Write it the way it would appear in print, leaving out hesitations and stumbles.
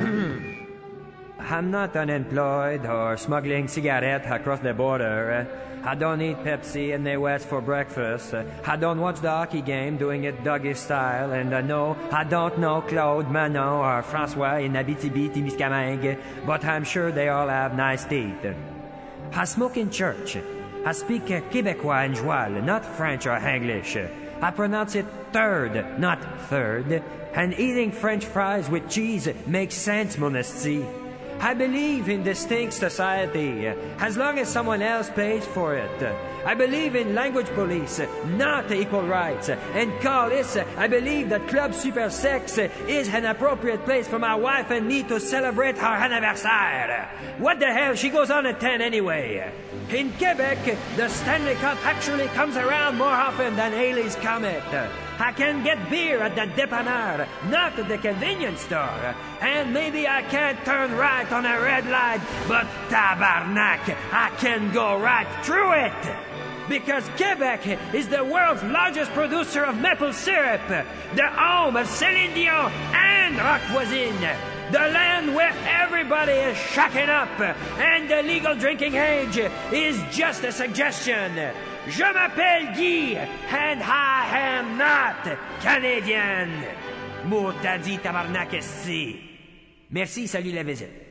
I'm not unemployed or smuggling cigarettes across the border. I don't eat Pepsi in the West for breakfast. I don't watch the hockey game doing it doggy style. And no, I don't know Claude, Manon, or François in Abitibi-Témiscamingue, but I'm sure they all have nice teeth. I smoke in church. I speak Québécois and Joual, not French or English. I pronounce it third, not third. And eating French fries with cheese makes sense, mon esti. I believe in distinct society, as long as someone else pays for it. I believe in language police, not equal rights. And call this, I believe that Club Super Sex is an appropriate place for my wife and me to celebrate our anniversaire. What the hell, she goes on at 10 anyway. In Quebec, the Stanley Cup actually comes around more often than Halley's Comet. I can get beer at the dépanneur, not at the convenience store. And maybe I can't turn right on a red light, but tabarnak, I can go right through it. Because Quebec is the world's largest producer of maple syrup, the home of Céline Dion and Rock Voisine, the land where everybody is shacking up, and the legal drinking age is just a suggestion. Je m'appelle Guy, and I am not Canadian. Mot dit tabarnak esti. Merci, salut la visite.